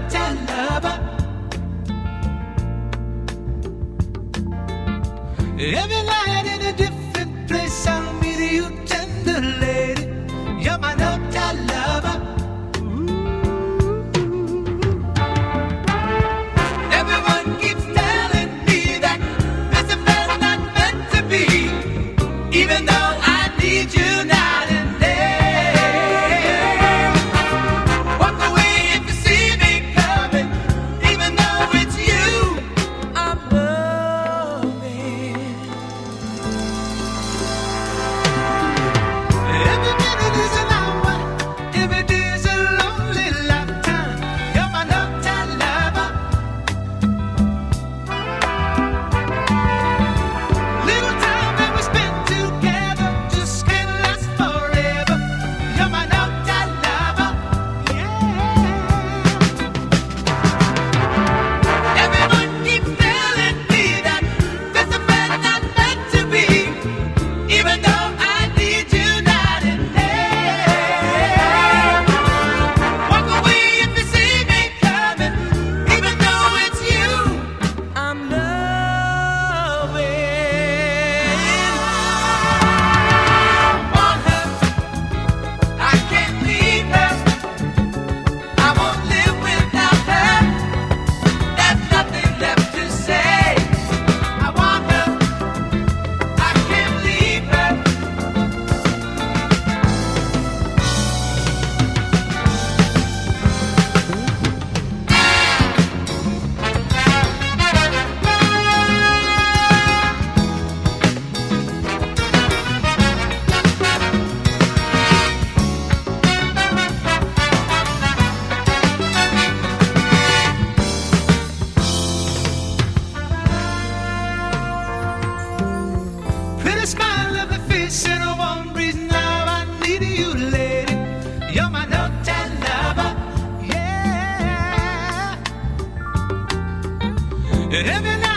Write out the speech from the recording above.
uptight lover. Every night in a different place, I'll meet you, tender lady. You're my uptight lover. Everyone keeps telling me that this affair's not meant to be, even though I need you night and day. Walk away if you see me coming, even though it's you I'm loving. Every minute is an hour, every day is a lonely lifetime. You're my uptight lover. Little time that we spent together just can't last forever. You're my uptight lover. Yeah. Everyone keeps telling me that this affair's not meant to be, even though I need you night and day. Walk away if you see me coming, even though it's you I'm loving. Want her, I can't leave her. I won't live without her. There's nothing left to say. I want her, I can't leave her. Pretty smile, lovely face, and a warm breeze. Now I need you, lady. You're my uptight lover. Yeah. Every night